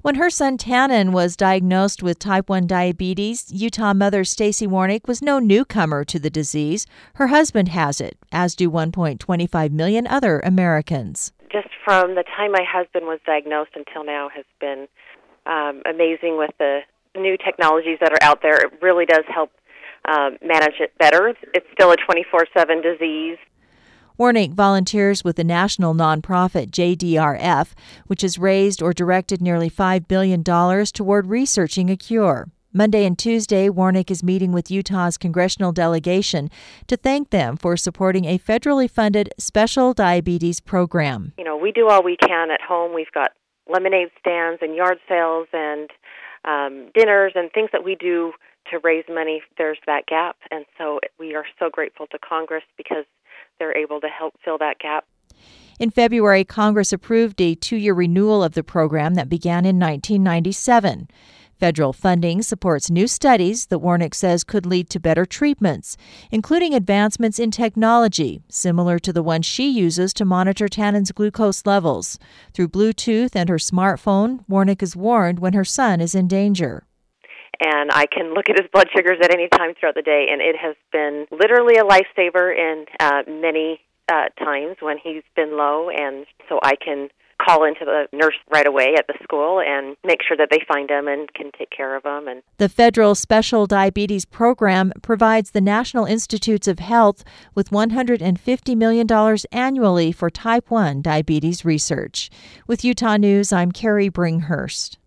When her son Tannen was diagnosed with type 1 diabetes, Utah mother Stacy Warnick was no newcomer to the disease. Her husband has it, as do 1.25 million other Americans. Just from the time my husband was diagnosed until now has been amazing with the new technologies that are out there. It really does help manage it better. It's still a 24/7 disease. Warnick volunteers with the national nonprofit JDRF, which has raised or directed nearly $5 billion toward researching a cure. Monday and Tuesday, Warnick is meeting with Utah's congressional delegation to thank them for supporting a federally funded special diabetes program. You know, we do all we can at home. We've got lemonade stands and yard sales and dinners and things that we do to raise money. There's that gap, and so we are so grateful to Congress because they're able to help fill that gap. In February, Congress approved a 2-year renewal of the program that began in 1997. Federal funding supports new studies that Warnick says could lead to better treatments, including advancements in technology, similar to the one she uses to monitor Tannen's glucose levels. Through Bluetooth and her smartphone, Warnick is warned when her son is in danger. And I can look at his blood sugars at any time throughout the day, and it has been literally a lifesaver in many times when he's been low, and so I can call into the nurse right away at the school and make sure that they find him and can take care of him. And the Federal Special Diabetes Program provides the National Institutes of Health with $150 million annually for type 1 diabetes research. With Utah News, I'm Carrie Bringhurst.